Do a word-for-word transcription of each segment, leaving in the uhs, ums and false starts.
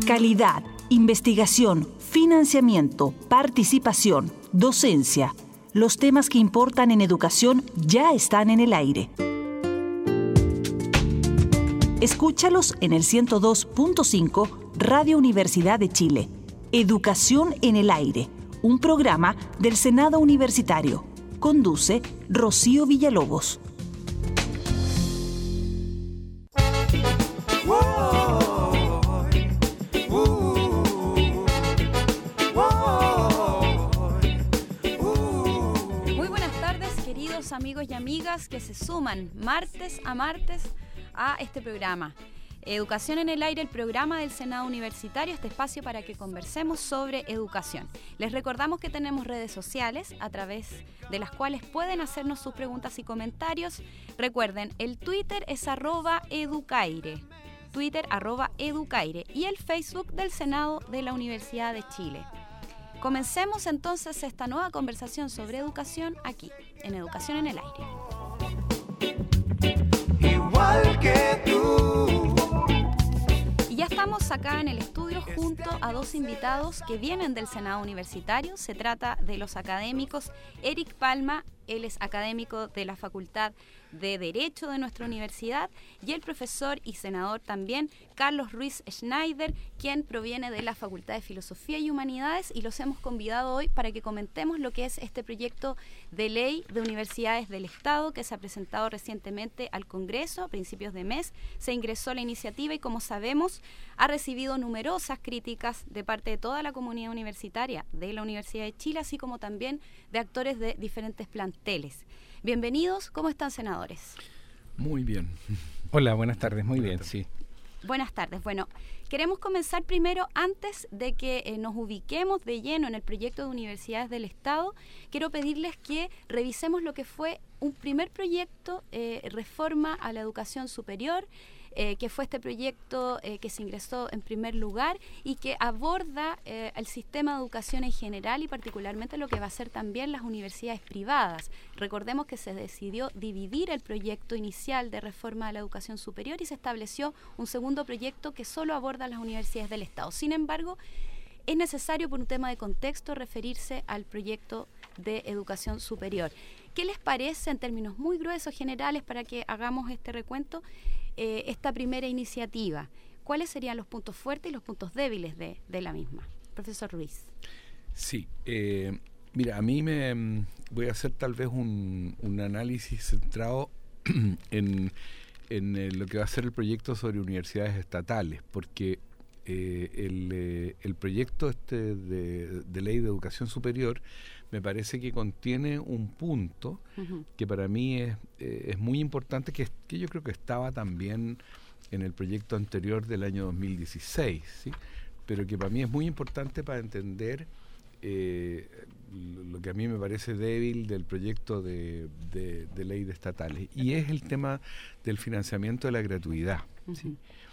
Calidad, investigación, financiamiento, participación, docencia. Los temas que importan en educación ya están en el aire. Escúchalos en el ciento dos punto cinco Radio Universidad de Chile. Educación en el aire, un programa del Senado Universitario. Conduce Rocío Villalobos. Amigos y amigas que se suman martes a martes a este programa. Educación en el aire, el programa del Senado Universitario, este espacio para que conversemos sobre educación. Les recordamos que tenemos redes sociales a través de las cuales pueden hacernos sus preguntas y comentarios. Recuerden, el Twitter es arroba educaire, Twitter arroba educaire y el Facebook del Senado de la Universidad de Chile. Comencemos entonces esta nueva conversación sobre educación aquí, en Educación en el Aire. Igual que tú. Y ya estamos acá en el estudio junto a dos invitados que vienen del Senado Universitario. Se trata de los académicos Eric Palma, él es académico de la Facultad de Derecho de nuestra universidad, y el profesor y senador también Carlos Ruiz Schneider, quien proviene de la Facultad de Filosofía y Humanidades, y los hemos convidado hoy para que comentemos lo que es este proyecto de ley de universidades del Estado que se ha presentado recientemente al Congreso a principios de mes. Se ingresó la iniciativa y, como sabemos, ha recibido numerosas críticas de parte de toda la comunidad universitaria de la Universidad de Chile, así como también de actores de diferentes planteles. Bienvenidos, ¿cómo están, senadores? Muy bien. Hola, buenas tardes, muy bien, sí. Buenas tardes. Bueno, queremos comenzar primero, antes de que eh, nos ubiquemos de lleno en el proyecto de universidades del Estado, quiero pedirles que revisemos lo que fue un primer proyecto, eh, reforma a la educación superior, Eh, que fue este proyecto eh, que se ingresó en primer lugar y que aborda eh, el sistema de educación en general y particularmente lo que va a ser también las universidades privadas. Recordemos que se decidió dividir el proyecto inicial de reforma de la educación superior y se estableció un segundo proyecto que solo aborda las universidades del Estado. Sin embargo, es necesario, por un tema de contexto, referirse al proyecto de educación superior. ¿Qué les parece, en términos muy gruesos, generales, para que hagamos este recuento, eh, esta primera iniciativa? ¿Cuáles serían los puntos fuertes y los puntos débiles de, de la misma? Profesor Ruiz. Sí, eh, mira, a mí me voy a hacer tal vez un, un análisis centrado en, en eh, lo que va a ser el proyecto sobre universidades estatales, porque eh, el, eh, el proyecto este de, de ley de educación superior me parece que contiene un punto uh-huh. que para mí es, eh, es muy importante, que, que yo creo que estaba también en el proyecto anterior del año dos mil dieciséis, ¿sí? Pero que para mí es muy importante para entender eh, lo que a mí me parece débil del proyecto de, de, de ley de estatales, y es el tema del financiamiento de la gratuidad, uh-huh. ¿sí?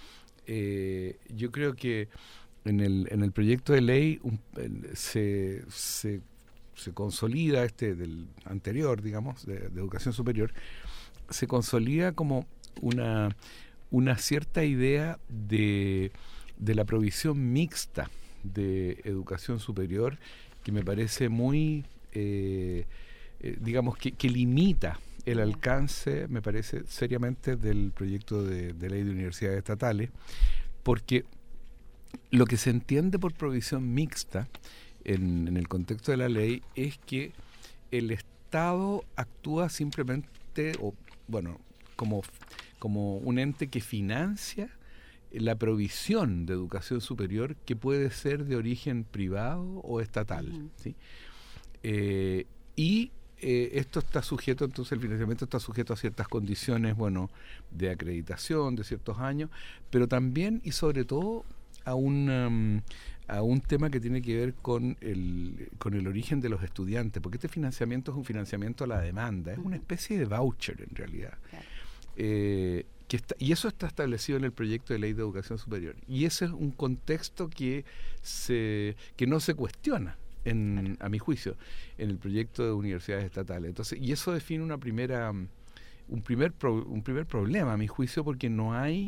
Eh, yo creo que en el, en el proyecto de ley un, se... se se consolida este del anterior, digamos, de, de educación superior, se consolida como una, una cierta idea de, de la provisión mixta de educación superior, que me parece muy, eh, eh, digamos, que, que limita el alcance, me parece, seriamente del proyecto de, de ley de universidades estatales, porque lo que se entiende por provisión mixta En, en el contexto de la ley es que el Estado actúa simplemente, o bueno, como, como un ente que financia la provisión de educación superior, que puede ser de origen privado o estatal, uh-huh. ¿sí? Eh, y eh, esto está sujeto, entonces el financiamiento está sujeto a ciertas condiciones, bueno, de acreditación, de ciertos años, pero también y sobre todo a un... Um, a un tema que tiene que ver con el, con el origen de los estudiantes, porque este financiamiento es un financiamiento a la demanda, es una especie de voucher en realidad. Claro. Eh, que está, y eso está establecido en el proyecto de ley de educación superior. Y ese es un contexto que, se, que no se cuestiona, en, claro. a mi juicio, en el proyecto de universidades estatales. Entonces, y eso define una primera, un, primer pro, un primer problema, a mi juicio, porque no hay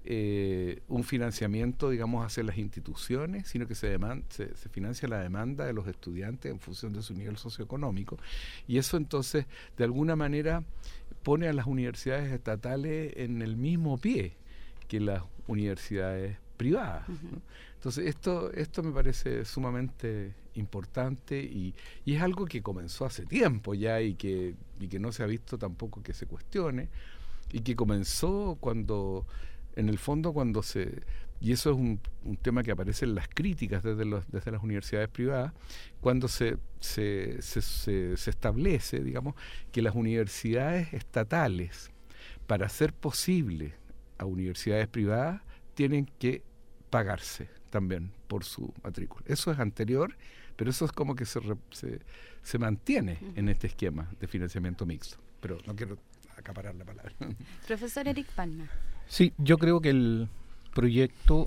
eh, un financiamiento, digamos, hacia las instituciones, sino que se, demanda, se, se financia la demanda de los estudiantes en función de su nivel socioeconómico. Y eso entonces, de alguna manera, pone a las universidades estatales en el mismo pie que las universidades privadas, ¿no? Entonces esto esto me parece sumamente importante y, y es algo que comenzó hace tiempo ya y que, y que no se ha visto tampoco que se cuestione y que comenzó cuando, en el fondo cuando se, y eso es un, un tema que aparece en las críticas desde, los, desde las universidades privadas, cuando se, se, se, se, se establece, digamos, que las universidades estatales, para hacer posible a universidades privadas, tienen que pagarse también por su matrícula. Eso es anterior, pero eso es como que se, se, se mantiene uh-huh. en este esquema de financiamiento mixto. Pero no quiero acaparar la palabra. Profesor Eric Palma. Sí, yo creo que el proyecto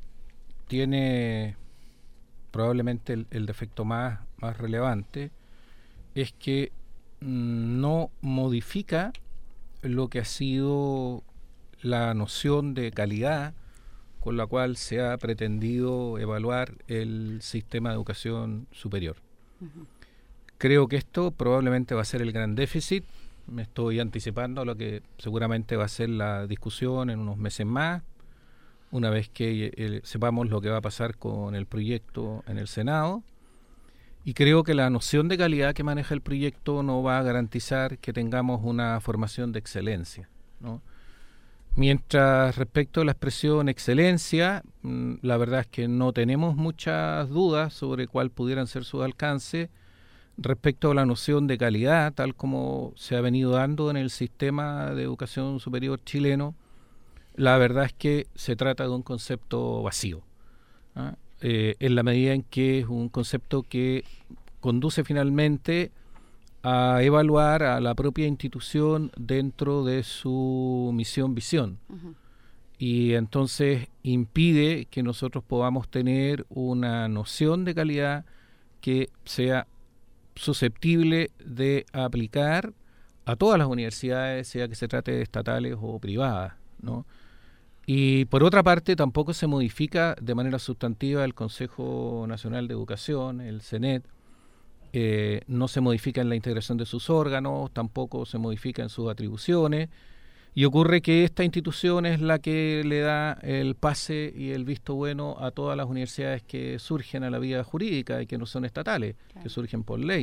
tiene probablemente el, el defecto más, más relevante, es que no modifica lo que ha sido la noción de calidad con la cual se ha pretendido evaluar el sistema de educación superior. Uh-huh. Creo que esto probablemente va a ser el gran déficit. Me estoy anticipando a lo que seguramente va a ser la discusión en unos meses más, una vez que eh, sepamos lo que va a pasar con el proyecto en el Senado. Y creo que la noción de calidad que maneja el proyecto no va a garantizar que tengamos una formación de excelencia, ¿no? Mientras respecto a la expresión excelencia, mmm, la verdad es que no tenemos muchas dudas sobre cuál pudieran ser sus alcances. Respecto a la noción de calidad, tal como se ha venido dando en el sistema de educación superior chileno, la verdad es que se trata de un concepto vacío, ¿ah? eh, en la medida en que es un concepto que conduce finalmente a evaluar a la propia institución dentro de su misión, visión. Uh-huh. Y entonces impide que nosotros podamos tener una noción de calidad que sea susceptible de aplicar a todas las universidades, sea que se trate de estatales o privadas, ¿no? Y por otra parte tampoco se modifica de manera sustantiva el Consejo Nacional de Educación, el CENET. Eh, no se modifica en la integración de sus órganos, tampoco se modifica en sus atribuciones, y ocurre que esta institución es la que le da el pase y el visto bueno a todas las universidades que surgen a la vía jurídica y que no son estatales, claro, que surgen por ley.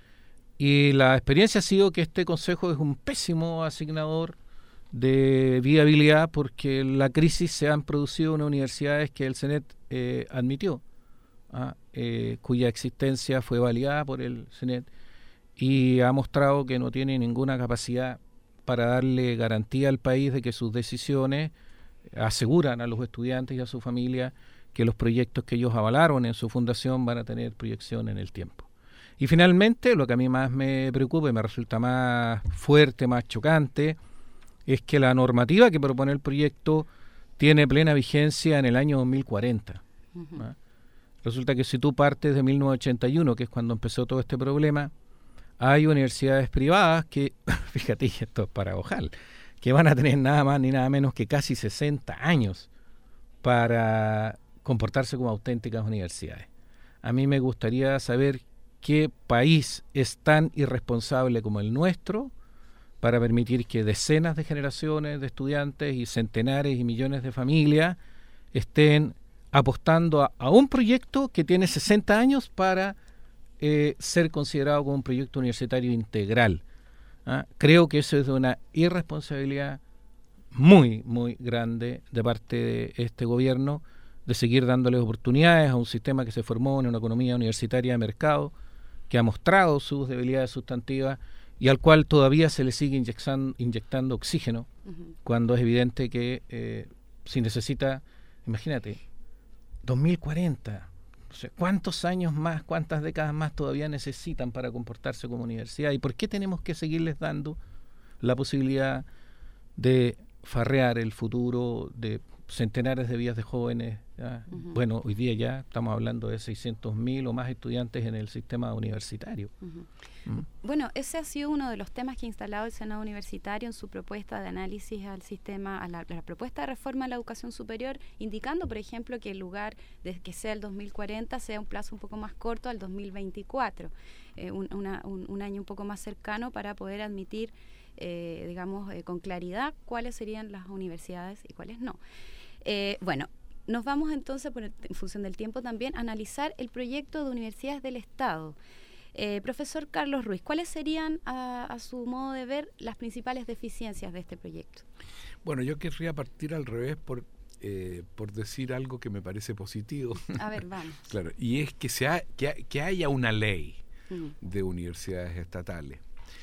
Y la experiencia ha sido que este consejo es un pésimo asignador de viabilidad porque la crisis se han producido en universidades que el CENET eh, admitió. Ah, eh, cuya existencia fue validada por el CENET y ha mostrado que no tiene ninguna capacidad para darle garantía al país de que sus decisiones aseguran a los estudiantes y a su familia que los proyectos que ellos avalaron en su fundación van a tener proyección en el tiempo. Y finalmente, lo que a mí más me preocupa y me resulta más fuerte, más chocante, es que la normativa que propone el proyecto tiene plena vigencia en el año dos mil cuarenta. Uh-huh. ¿no? Resulta que si tú partes de mil novecientos ochenta y uno, que es cuando empezó todo este problema, hay universidades privadas que, fíjate, esto es paradojal, que van a tener nada más ni nada menos que casi sesenta años para comportarse como auténticas universidades. A mí me gustaría saber qué país es tan irresponsable como el nuestro para permitir que decenas de generaciones de estudiantes y centenares y millones de familias estén apostando a, a un proyecto que tiene sesenta años para eh, ser considerado como un proyecto universitario integral. ¿ah? Creo que eso es de una irresponsabilidad muy, muy grande de parte de este gobierno de seguir dándoles oportunidades a un sistema que se formó en una economía universitaria de mercado, que ha mostrado sus debilidades sustantivas y al cual todavía se le sigue inyectando, inyectando oxígeno, uh-huh, cuando es evidente que eh, si necesita, imagínate, dos mil cuarenta, o sea, ¿cuántos años más, cuántas décadas más todavía necesitan para comportarse como universidad? ¿Y por qué tenemos que seguirles dando la posibilidad de farrear el futuro de centenares de vías de jóvenes. Uh-huh. Bueno, hoy día ya estamos hablando de seiscientos mil o más estudiantes en el sistema universitario. Uh-huh. Uh-huh. Bueno, ese ha sido uno de los temas que ha instalado el Senado Universitario en su propuesta de análisis al sistema, a la, a la propuesta de reforma a la educación superior, indicando, por ejemplo, que en lugar de que sea el dos mil cuarenta, sea un plazo un poco más corto al dos mil veinticuatro, eh, un, una, un, un año un poco más cercano para poder admitir, eh, digamos, eh, con claridad cuáles serían las universidades y cuáles no. Eh, bueno, nos vamos entonces, por el, en función del tiempo también, a analizar el proyecto de universidades del Estado. Eh, profesor Carlos Ruiz, ¿cuáles serían, a, a su modo de ver, las principales deficiencias de este proyecto? Bueno, yo querría partir al revés por, eh, por decir algo que me parece positivo. A ver, vamos. Claro, y es que, se ha, que, que haya una ley Mm. de universidades estatales,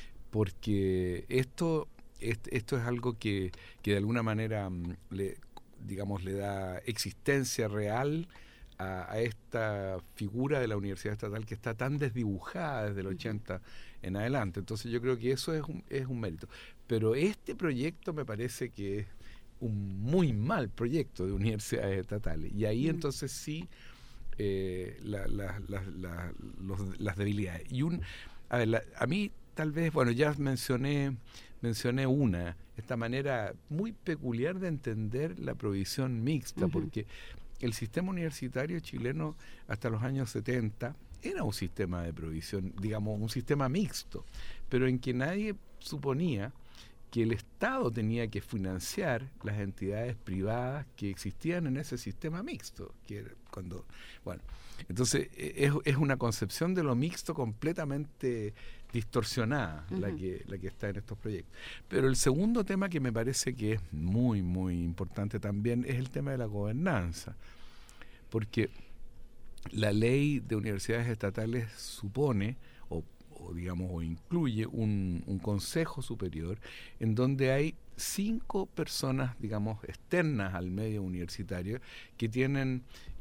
porque esto, este, esto es algo que, que de alguna manera le, digamos, le da existencia real a, a esta figura de la universidad estatal que está tan desdibujada desde el ochenta en adelante. Entonces yo creo que eso es un, es un mérito. Pero este proyecto me parece que es un muy mal proyecto de universidades estatales. Y ahí mm. entonces sí eh, la, la, la, la, los, las debilidades. Y un, a ver, la, a mí tal vez, bueno, ya mencioné, mencioné una, esta manera muy peculiar de entender la provisión mixta, uh-huh. porque el sistema universitario chileno hasta los años setenta era un sistema de provisión, digamos, un sistema mixto, pero en que nadie suponía que el Estado tenía que financiar las entidades privadas que existían en ese sistema mixto, que era cuando, bueno, entonces es, es una concepción de lo mixto completamente distorsionada, uh-huh. la que la que está en estos proyectos. Pero el segundo tema que me parece que es muy, muy importante también es el tema de la gobernanza, porque la ley de universidades estatales supone, o, o digamos, o incluye un, un consejo superior en donde hay cinco personas, digamos, externas al medio universitario que tienen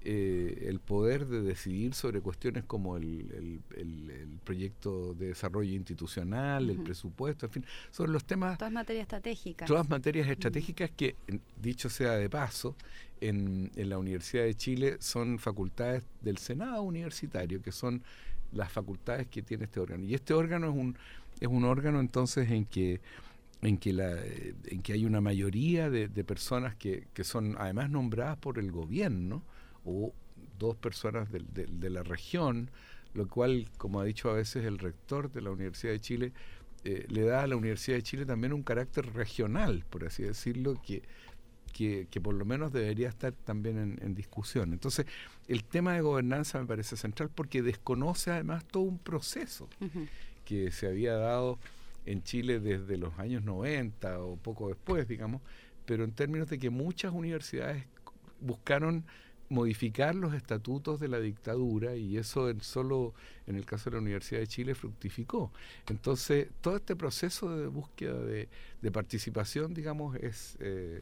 eh, el poder de decidir sobre cuestiones como el, el, el, el proyecto de desarrollo institucional, uh-huh. el presupuesto, en fin, sobre los temas... Todas materias estratégicas. Todas materias estratégicas uh-huh. que, dicho sea de paso, en, en la Universidad de Chile son facultades del Senado Universitario, que son las facultades que tiene este órgano. Y este órgano es un, es un órgano entonces en que en que la en que hay una mayoría de, de personas que, que son además nombradas por el gobierno o dos personas de, de, de la región, lo cual, como ha dicho a veces el rector de la Universidad de Chile, eh, le da a la Universidad de Chile también un carácter regional, por así decirlo, que Que, que por lo menos debería estar también en, en discusión. Entonces, el tema de gobernanza me parece central porque desconoce además todo un proceso uh-huh. que se había dado en Chile desde los años noventa o poco después, digamos, pero en términos de que muchas universidades buscaron modificar los estatutos de la dictadura y eso en solo en el caso de la Universidad de Chile fructificó. Entonces, todo este proceso de búsqueda de, de participación, digamos, es... Eh,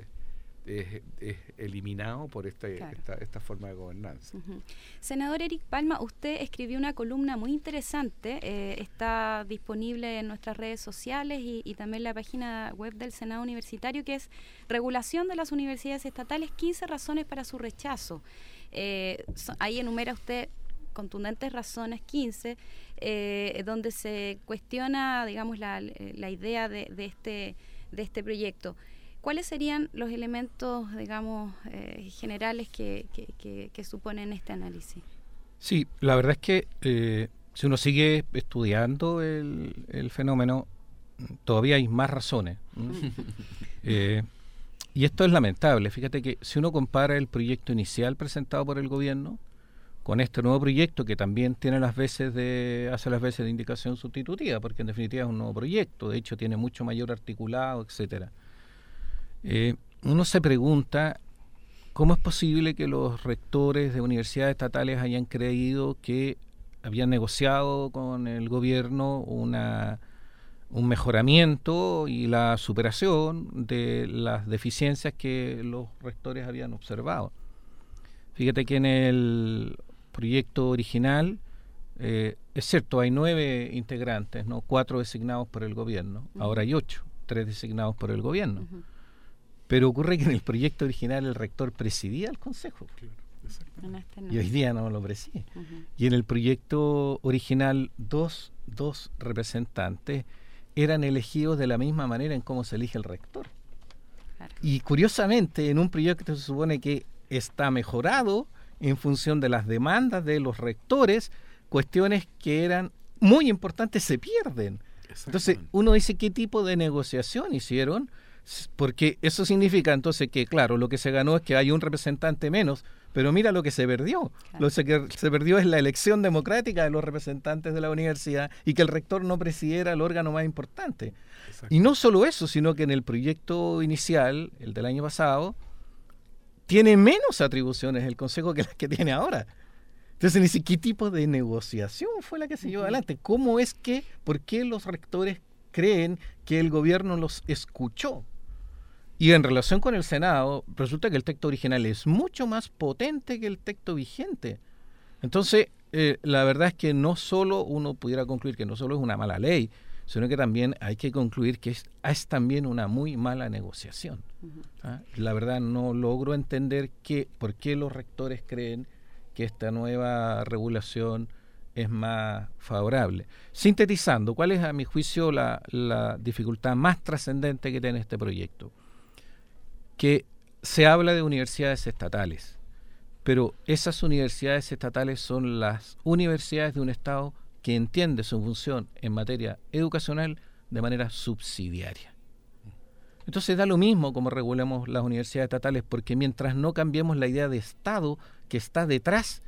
Es, es eliminado por esta, claro. esta, esta forma de gobernanza. Uh-huh. Senador Eric Palma, usted escribió una columna muy interesante, eh, está disponible en nuestras redes sociales y, y también en la página web del Senado Universitario, que es Regulación de las Universidades Estatales, quince razones para su rechazo. Eh, so, ahí enumera usted contundentes razones, quince, eh, donde se cuestiona, digamos, la, la idea de, de, este, de este proyecto. ¿Cuáles serían los elementos, digamos, eh, generales que, que, que, que suponen este análisis? Sí, la verdad es que eh, si uno sigue estudiando el, el fenómeno, todavía hay más razones. eh, y esto es lamentable. Fíjate que si uno compara el proyecto inicial presentado por el gobierno con este nuevo proyecto, que también tiene las veces de hace las veces de indicación sustitutiva, porque en definitiva es un nuevo proyecto, de hecho tiene mucho mayor articulado, etcétera. Eh, uno se pregunta cómo es posible que los rectores de universidades estatales hayan creído que habían negociado con el gobierno una, un mejoramiento y la superación de las deficiencias que los rectores habían observado. Fíjate que en el proyecto original, eh, es cierto, hay nueve integrantes, ¿no? Cuatro designados por el gobierno, uh-huh. ahora hay ocho, tres designados por el gobierno. Uh-huh. pero ocurre que en el proyecto original el rector presidía el consejo. Claro, En este no. Y hoy día no lo preside. Ujú. Y en el proyecto original, dos, dos representantes eran elegidos de la misma manera en cómo se elige el rector. Claro. Y curiosamente, en un proyecto se supone que está mejorado en función de las demandas de los rectores, cuestiones que eran muy importantes se pierden. Entonces, uno dice, ¿qué tipo de negociación hicieron? Porque eso significa entonces que, claro, lo que se ganó es que hay un representante menos, pero mira lo que se perdió. Claro. Lo que se perdió es la elección democrática de los representantes de la universidad y que el rector no presidiera el órgano más importante. Exacto. Y no solo eso, sino que en el proyecto inicial, el del año pasado, tiene menos atribuciones el Consejo que las que tiene ahora. Entonces, ni siquiera qué tipo de negociación fue la que se llevó adelante. ¿Cómo es que, por qué los rectores creen que el gobierno los escuchó? Y en relación con el Senado, resulta que el texto original es mucho más potente que el texto vigente. Entonces, eh, la verdad es que no solo uno pudiera concluir que no solo es una mala ley, sino que también hay que concluir que es, es también una muy mala negociación. Ujú. ¿Ah? La verdad no logro entender que, por qué los rectores creen que esta nueva regulación es más favorable. Sintetizando, ¿cuál es a mi juicio la, la dificultad más trascendente que tiene este proyecto? Que se habla de universidades estatales, pero esas universidades estatales son las universidades de un Estado que entiende su función en materia educacional de manera subsidiaria. Entonces da lo mismo como regulemos las universidades estatales, porque mientras no cambiemos la idea de Estado que está detrás,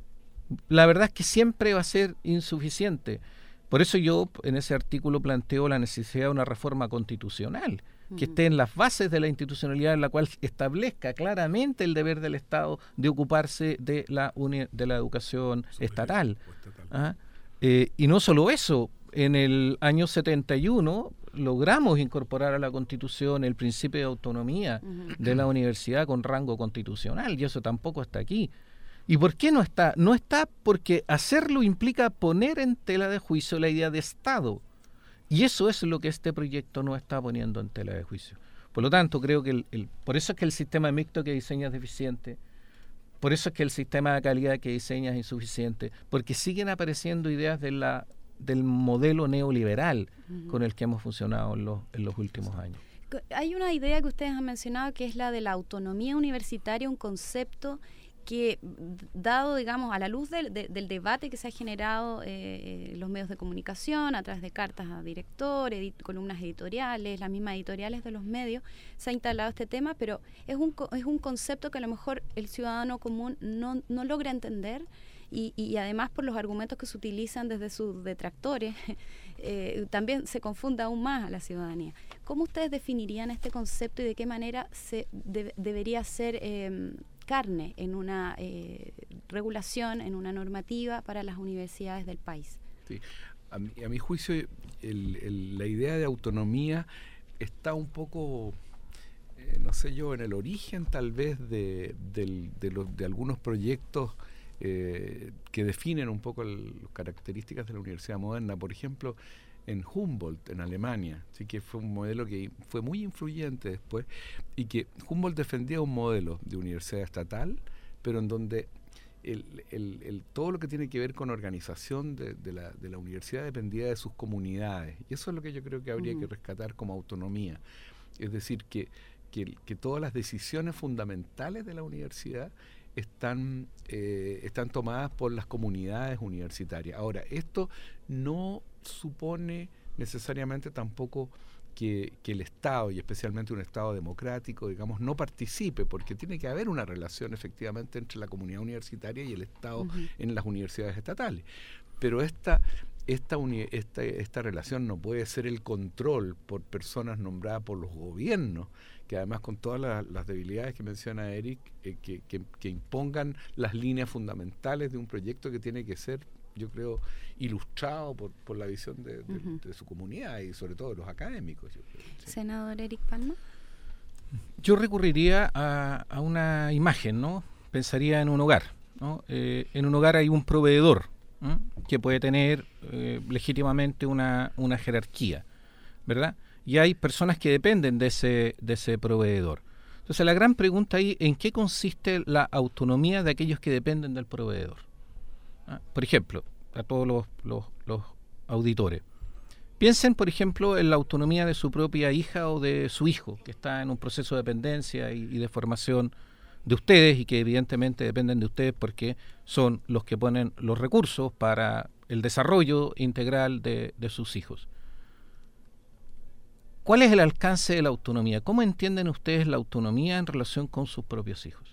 la verdad es que siempre va a ser insuficiente. Por eso yo en ese artículo planteo la necesidad de una reforma constitucional, que esté en las bases de la institucionalidad, en la cual establezca claramente el deber del Estado de ocuparse de la, uni- de la educación estatal. ¿Ah? Eh, y no solo eso, en el año setenta y uno logramos incorporar a la Constitución el principio de autonomía Ujú. de la universidad con rango constitucional, y eso tampoco está aquí. ¿Y por qué no está? No está porque hacerlo implica poner en tela de juicio la idea de Estado. Y eso es lo que este proyecto no está poniendo en tela de juicio. Por lo tanto, creo que el, el, por eso es que el sistema mixto que diseña es deficiente, por eso es que el sistema de calidad que diseña es insuficiente, porque siguen apareciendo ideas de la, del modelo neoliberal Ujú. con el que hemos funcionado en los, en los últimos años. Hay una idea que ustedes han mencionado que es la de la autonomía universitaria, un concepto que, dado, digamos, a la luz del, de, del debate que se ha generado eh, en los medios de comunicación, a través de cartas a directores, edit- columnas editoriales, las mismas editoriales de los medios, se ha instalado este tema, pero es un, co- es un concepto que a lo mejor el ciudadano común no, no logra entender y, y además por los argumentos que se utilizan desde sus detractores, eh, también se confunde aún más a la ciudadanía. ¿Cómo ustedes definirían este concepto y de qué manera se de- debería ser eh, carne en una eh, regulación, en una normativa para las universidades del país? Sí. A mi, a mi juicio, el, el, la idea de autonomía está un poco, eh, no sé yo, en el origen tal vez de, del, de, los, de algunos proyectos eh, que definen un poco el, las características de la universidad moderna. Por ejemplo, en Humboldt, en Alemania, sí, que fue un modelo que fue muy influyente después, y que Humboldt defendía un modelo de universidad estatal, pero en donde el, el, el, todo lo que tiene que ver con organización de, de, la, de la universidad dependía de sus comunidades, y eso es lo que yo creo que habría uh-huh. que rescatar como autonomía, es decir, que, que, que todas las decisiones fundamentales de la universidad están, eh, están tomadas por las comunidades universitarias. Ahora, esto no supone necesariamente tampoco que, que el Estado, y especialmente un Estado democrático, digamos, no participe, porque tiene que haber una relación efectivamente entre la comunidad universitaria y el Estado uh-huh. en las universidades estatales. Pero esta, esta, uni, esta, esta relación no puede ser el control por personas nombradas por los gobiernos, que además con todas la, las debilidades que menciona Eric, eh, que, que, que impongan las líneas fundamentales de un proyecto que tiene que ser, yo creo, ilustrado por, por la visión de, de, uh-huh. de su comunidad y sobre todo de los académicos. Yo creo, ¿sí? Senador Eric Palma. Yo recurriría a, a una imagen, ¿no? Pensaría en un hogar, ¿no? Eh, en un hogar hay un proveedor, ¿no? Que puede tener eh, legítimamente una, una jerarquía, ¿verdad? y hay personas que dependen de ese, de ese proveedor. Entonces la gran pregunta ahí, ¿en qué consiste la autonomía de aquellos que dependen del proveedor? ¿Ah? Por ejemplo, a todos los, los, los auditores, piensen, por ejemplo, en la autonomía de su propia hija o de su hijo, que está en un proceso de dependencia y, y de formación de ustedes y que evidentemente dependen de ustedes porque son los que ponen los recursos para el desarrollo integral de, de sus hijos. ¿Cuál es el alcance de la autonomía? ¿Cómo entienden ustedes la autonomía en relación con sus propios hijos?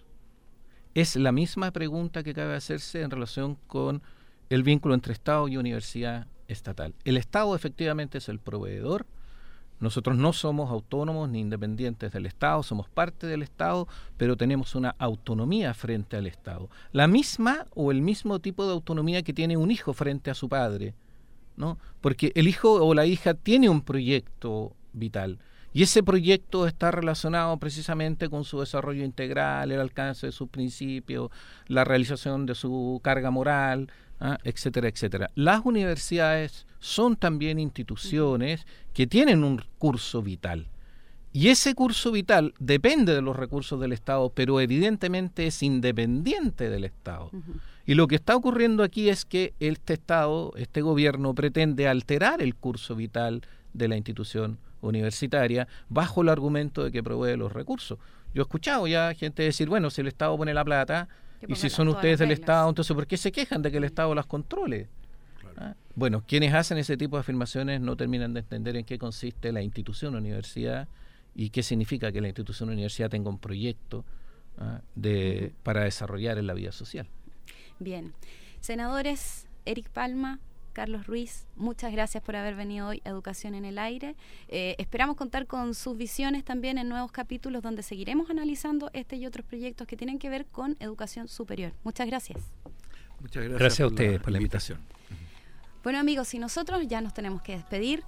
Es la misma pregunta que cabe hacerse en relación con el vínculo entre Estado y universidad estatal. El Estado efectivamente es el proveedor. Nosotros no somos autónomos ni independientes del Estado, somos parte del Estado, pero tenemos una autonomía frente al Estado. La misma o el mismo tipo de autonomía que tiene un hijo frente a su padre, ¿no? Porque el hijo o la hija tiene un proyecto vital y ese proyecto está relacionado precisamente con su desarrollo integral, el alcance de sus principios, la realización de su carga moral, ¿ah? etcétera, etcétera. Las universidades son también instituciones que tienen un curso vital y ese curso vital depende de los recursos del Estado, pero evidentemente es independiente del Estado. Uh-huh. Y lo que está ocurriendo aquí es que este Estado, este gobierno pretende alterar el curso vital de la institución universitaria bajo el argumento de que provee los recursos. Yo he escuchado ya gente decir, bueno, si el Estado pone la plata y si son ustedes del Estado, entonces ¿por qué se quejan de que el Estado las controle? Claro. ¿Ah? Bueno, quienes hacen ese tipo de afirmaciones no terminan de entender en qué consiste la institución universidad y qué significa que la institución universidad tenga un proyecto ¿ah? de, uh-huh. para desarrollar en la vida social. Bien. Senadores Eric Palma, Carlos Ruiz, muchas gracias por haber venido hoy a Educación en el Aire. Eh, esperamos contar con sus visiones también en nuevos capítulos donde seguiremos analizando este y otros proyectos que tienen que ver con educación superior. Muchas gracias. Muchas gracias, gracias a ustedes la por la invitación. Bueno, amigos, y nosotros ya nos tenemos que despedir.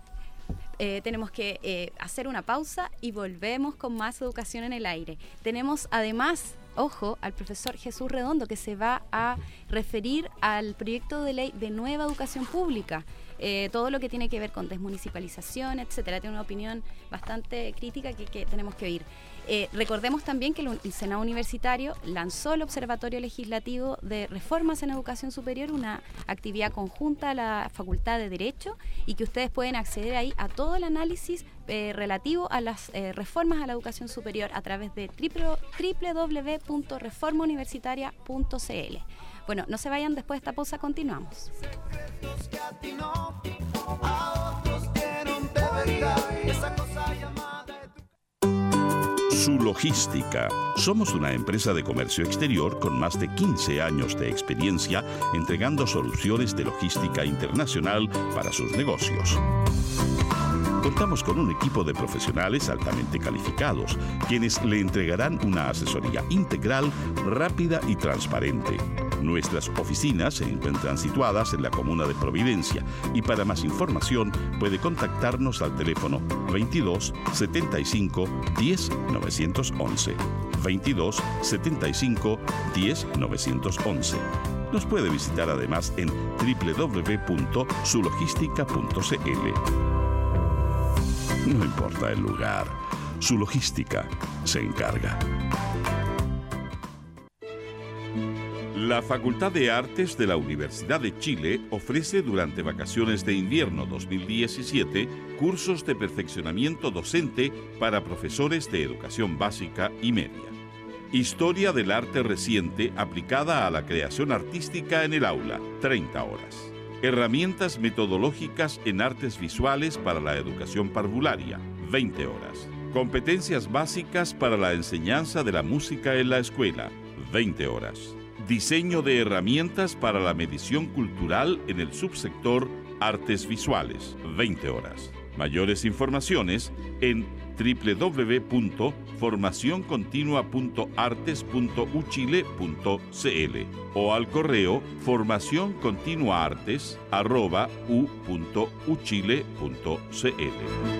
Eh, tenemos que eh, hacer una pausa y volvemos con más Educación en el Aire. Tenemos además, ojo, al profesor Jesús Redondo, que se va a referir al proyecto de ley de nueva educación pública, eh, todo lo que tiene que ver con desmunicipalización, etcétera. Tiene una opinión bastante crítica que, que tenemos que oír. Eh, recordemos también que el, el Senado Universitario lanzó el Observatorio Legislativo de Reformas en Educación Superior, una actividad conjunta a la Facultad de Derecho, y que ustedes pueden acceder ahí a todo el análisis eh, relativo a las eh, reformas a la educación superior a través de doble u doble u doble u punto reforma universitaria punto c l. Bueno, no se vayan, después de esta pausa continuamos. Su Logística. Somos una empresa de comercio exterior con más de quince años de experiencia entregando soluciones de logística internacional para sus negocios. Contamos con un equipo de profesionales altamente calificados, quienes le entregarán una asesoría integral, rápida y transparente. Nuestras oficinas se encuentran situadas en la comuna de Providencia y para más información puede contactarnos al teléfono veintidós setenta y cinco diez novecientos once. veintidós setenta y cinco diez novecientos once. Nos puede visitar además en doble u doble u doble u punto su logística punto c l. No importa el lugar, Su Logística se encarga. La Facultad de Artes de la Universidad de Chile ofrece durante vacaciones de invierno dos mil diecisiete cursos de perfeccionamiento docente para profesores de educación básica y media. Historia del arte reciente aplicada a la creación artística en el aula, treinta horas. Herramientas metodológicas en artes visuales para la educación parvularia, veinte horas. Competencias básicas para la enseñanza de la música en la escuela, veinte horas. Diseño de herramientas para la medición cultural en el subsector artes visuales, veinte horas. Mayores informaciones en doble u doble u doble u punto formación continua punto artes punto u chile punto c l o al correo formación continua artes arroba u punto u chile punto c l.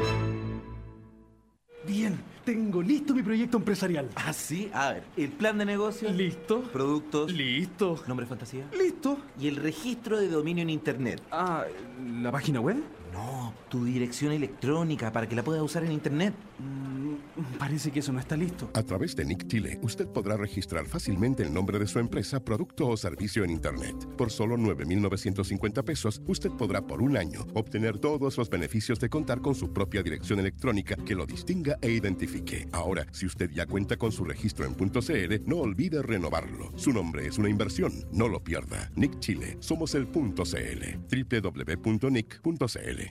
Bien, tengo listo mi proyecto empresarial. ¿Ah, sí? A ver, el plan de negocio. Listo. Productos. Listo. ¿Nombre fantasía? Listo. ¿Y el registro de dominio en internet? Ah, ¿la página web? No, tu dirección electrónica para que la puedas usar en internet. Mm, parece que eso no está listo. A través de N I C Chile, usted podrá registrar fácilmente el nombre de su empresa, producto o servicio en internet. Por solo nueve mil novecientos cincuenta pesos, usted podrá por un año obtener todos los beneficios de contar con su propia dirección electrónica que lo distinga e identifique. Ahora, si usted ya cuenta con su registro en .cl, no olvide renovarlo. Su nombre es una inversión, no lo pierda. N I C Chile, somos el .cl. doble u doble u doble u punto nic punto c l.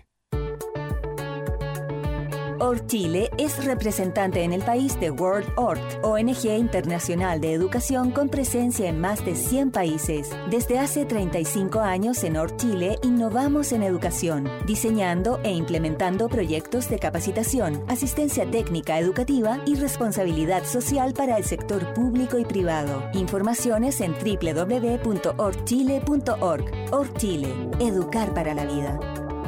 ORChile es representante en el país de World O R C, O N G internacional de educación con presencia en más de cien países. Desde hace treinta y cinco años en ORChile innovamos en educación, diseñando e implementando proyectos de capacitación, asistencia técnica educativa y responsabilidad social para el sector público y privado. Informaciones en doble u doble u doble u punto orgchile punto org. ORChile, educar para la vida.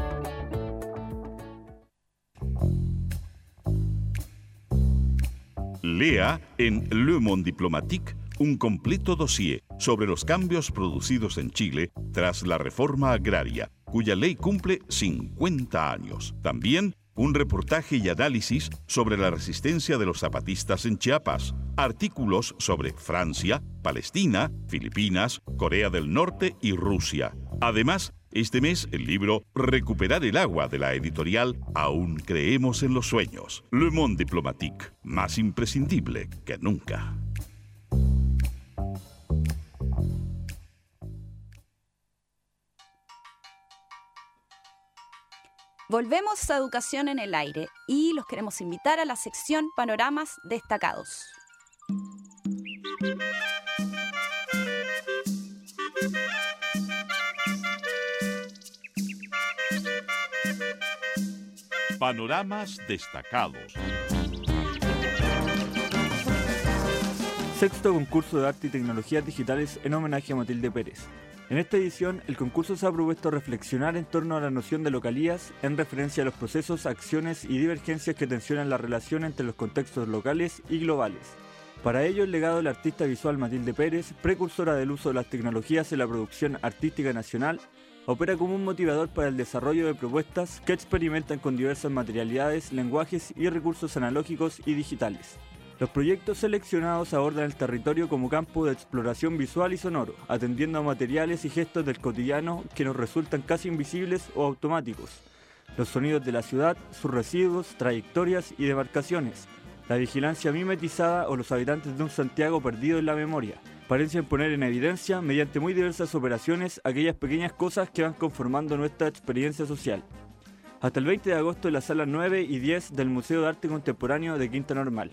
Lea en Le Monde Diplomatique un completo dossier sobre los cambios producidos en Chile tras la reforma agraria, cuya ley cumple cincuenta años. También un reportaje y análisis sobre la resistencia de los zapatistas en Chiapas, artículos sobre Francia, Palestina, Filipinas, Corea del Norte y Rusia. Además, este mes el libro Recuperar el agua de la editorial Aún creemos en los sueños. Le Monde Diplomatique, más imprescindible que nunca. Volvemos a Educación en el Aire y los queremos invitar a la sección Panoramas Destacados. Panoramas destacados. Sexto concurso de arte y tecnologías digitales en homenaje a Matilde Pérez. En esta edición, el concurso se ha propuesto a reflexionar en torno a la noción de localías en referencia a los procesos, acciones y divergencias que tensionan la relación entre los contextos locales y globales. Para ello, el legado del artista visual Matilde Pérez, precursora del uso de las tecnologías en la producción artística nacional, opera como un motivador para el desarrollo de propuestas que experimentan con diversas materialidades, lenguajes y recursos analógicos y digitales. Los proyectos seleccionados abordan el territorio como campo de exploración visual y sonoro, atendiendo a materiales y gestos del cotidiano que nos resultan casi invisibles o automáticos. Los sonidos de la ciudad, sus residuos, trayectorias y demarcaciones, la vigilancia mimetizada o los habitantes de un Santiago perdido en la memoria, parecen poner en evidencia, mediante muy diversas operaciones, aquellas pequeñas cosas que van conformando nuestra experiencia social. Hasta el veinte de agosto en las salas nueve y diez del Museo de Arte Contemporáneo de Quinta Normal.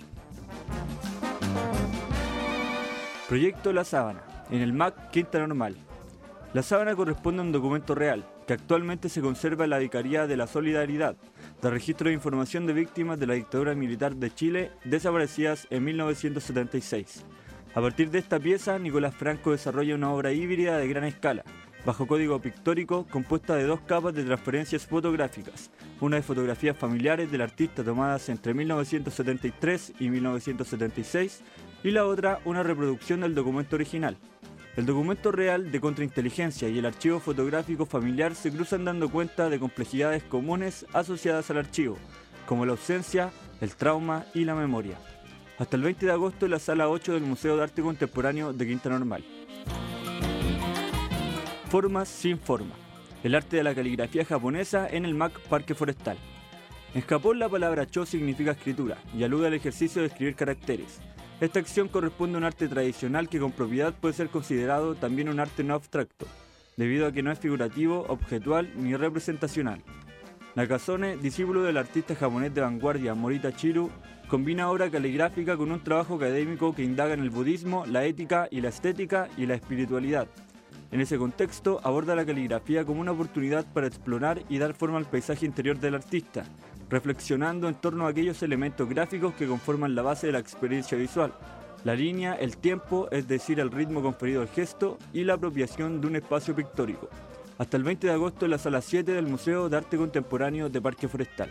Proyecto La Sábana, en el M A C Quinta Normal. La Sábana corresponde a un documento real, que actualmente se conserva en la Vicaría de la Solidaridad, de registro de información de víctimas de la dictadura militar de Chile, desaparecidas en mil novecientos setenta y seis. A partir de esta pieza, Nicolás Franco desarrolla una obra híbrida de gran escala, bajo código pictórico, compuesta de dos capas de transferencias fotográficas, una de fotografías familiares del artista tomadas entre mil novecientos setenta y tres y mil novecientos setenta y seis, y la otra una reproducción del documento original. El documento real de contrainteligencia y el archivo fotográfico familiar se cruzan dando cuenta de complejidades comunes asociadas al archivo, como la ausencia, el trauma y la memoria. Hasta el veinte de agosto en la sala ocho del Museo de Arte Contemporáneo de Quinta Normal. Formas sin forma. El arte de la caligrafía japonesa en el M A C Parque Forestal. En Japón la palabra cho significa escritura y alude al ejercicio de escribir caracteres. Esta acción corresponde a un arte tradicional que con propiedad puede ser considerado también un arte no abstracto, debido a que no es figurativo, objetual ni representacional. Nakazone, discípulo del artista japonés de vanguardia Morita Chiru, combina obra caligráfica con un trabajo académico que indaga en el budismo, la ética y la estética y la espiritualidad. En ese contexto, aborda la caligrafía como una oportunidad para explorar y dar forma al paisaje interior del artista, reflexionando en torno a aquellos elementos gráficos que conforman la base de la experiencia visual: la línea, el tiempo, es decir, el ritmo conferido al gesto, y la apropiación de un espacio pictórico. Hasta el veinte de agosto en la sala siete del Museo de Arte Contemporáneo de Parque Forestal.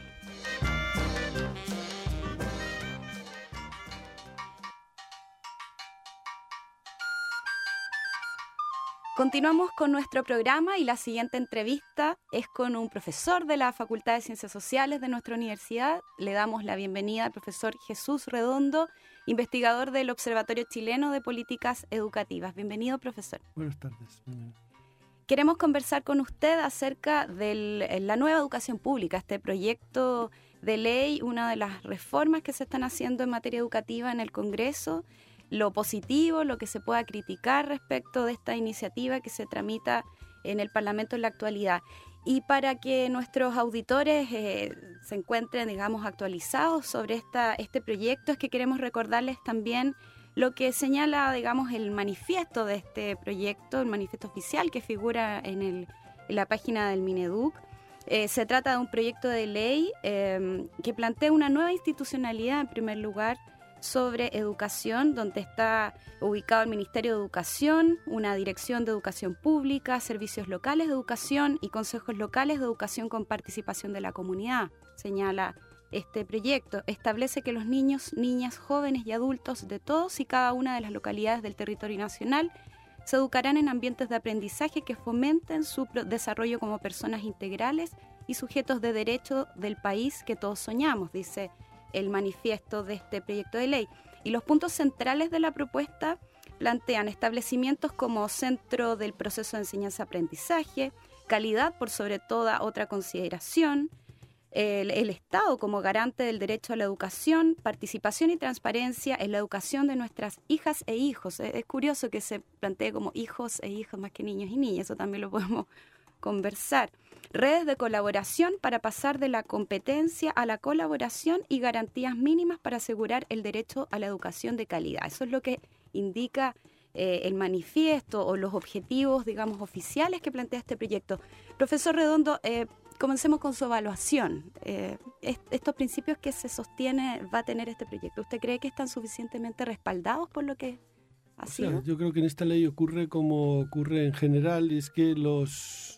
Continuamos con nuestro programa y la siguiente entrevista es con un profesor de la Facultad de Ciencias Sociales de nuestra universidad. Le damos la bienvenida al profesor Jesús Redondo, investigador del Observatorio Chileno de Políticas Educativas. Bienvenido, profesor. Buenas tardes. Queremos conversar con usted acerca de la nueva educación pública, este proyecto de ley, una de las reformas que se están haciendo en materia educativa en el Congreso, lo positivo, lo que se pueda criticar respecto de esta iniciativa que se tramita en el Parlamento en la actualidad. Y para que nuestros auditores eh, se encuentren, digamos, actualizados sobre esta, este proyecto, es que queremos recordarles también lo que señala, digamos, el manifiesto de este proyecto, el manifiesto oficial que figura en, el, en la página del Mineduc. Eh, se trata de un proyecto de ley eh, que plantea una nueva institucionalidad, en primer lugar, sobre educación, donde está ubicado el Ministerio de Educación, una Dirección de Educación Pública, Servicios Locales de Educación y Consejos Locales de Educación con participación de la comunidad, señala este proyecto. Establece que los niños, niñas, jóvenes y adultos de todos y cada una de las localidades del territorio nacional se educarán en ambientes de aprendizaje que fomenten su desarrollo como personas integrales y sujetos de derecho del país que todos soñamos, dice el manifiesto de este proyecto de ley. Y los puntos centrales de la propuesta plantean establecimientos como centro del proceso de enseñanza-aprendizaje, calidad por sobre toda otra consideración, el, el Estado como garante del derecho a la educación, participación y transparencia en la educación de nuestras hijas e hijos. Es, es curioso que se plantee como hijos e hijas más que niños y niñas, eso también lo podemos conversar. Redes de colaboración para pasar de la competencia a la colaboración y garantías mínimas para asegurar el derecho a la educación de calidad. Eso es lo que indica eh, el manifiesto o los objetivos, digamos, oficiales que plantea este proyecto. Profesor Redondo, eh, comencemos con su evaluación. Eh, est- estos principios que se sostiene va a tener este proyecto, ¿usted cree que están suficientemente respaldados por lo que ha o sido? sea, yo creo que en esta ley ocurre como ocurre en general, y es que los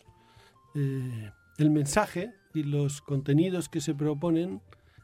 eh, el mensaje y los contenidos que se proponen